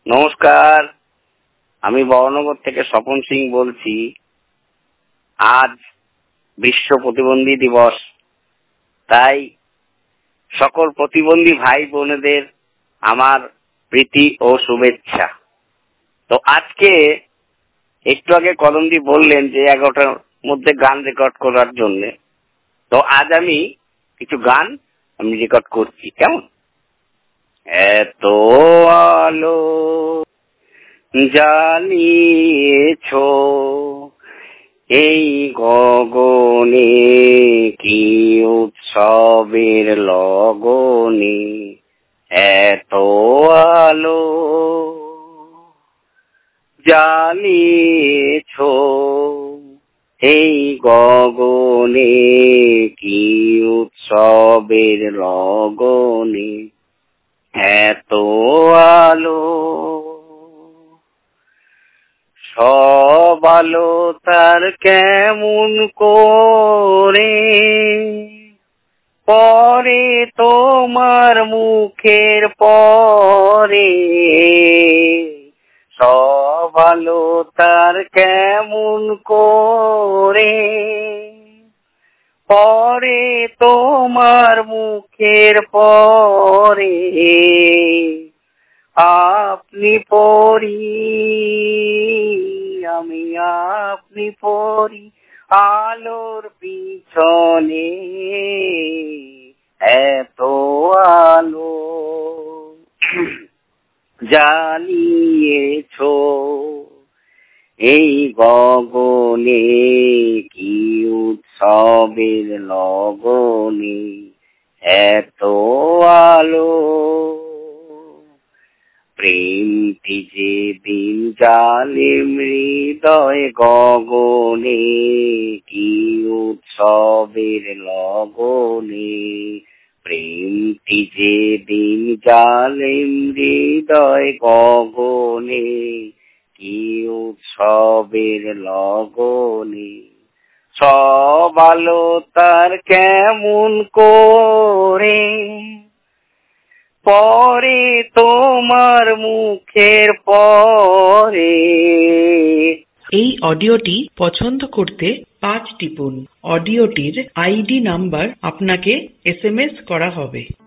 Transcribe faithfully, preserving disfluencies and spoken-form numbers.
নমস্কার, আমি বহনগর থেকে স্বপন সিং বলছি। আজ বিশ্ব প্রতিবন্ধী দিবস, তাই সকল প্রতিবন্ধী ভাই বোনেদের আমার প্রীতি ও শুভেচ্ছা। তো আজকে একটু আগে কদমদি বললেন যে এগারোটার মধ্যে গান রেকর্ড করার জন্য, তো আজ আমি কিছু গান আমি রেকর্ড করছি। কেমন? এত আলো জ্বালিয়েছ এই গগনে, কি উৎসবের লগনে। এত আলো জ্বালিয়েছ এই গগনে, কি উৎসবের লগনে। এত আলো সব আলো তার কেমন করে পরে তোমার মুখের পরে। সব আলো তার কেমন করে পরে তোমার মুখের পরে। আপনি পরি আমি আপনি পরি আলোর পিছনে। এত আলো জ্বালিয়েছ এই গগনে, কি উৎসবের লগনে। এত আলো প্রেমটি যে দিন জালে হৃদয় গগনে, কি উৎসবের লগনে। প্রেমটি যে দিন জালে হৃদয় গগনে, কি উৎসবের লগনে। সব আলো তার কেমন করে পরে তোমার মুখের পরে। এই অডিওটি পছন্দ করতে পাঁচ টিপুন। অডিওটির আইডি নাম্বার আপনাকে এস এম এস করা হবে।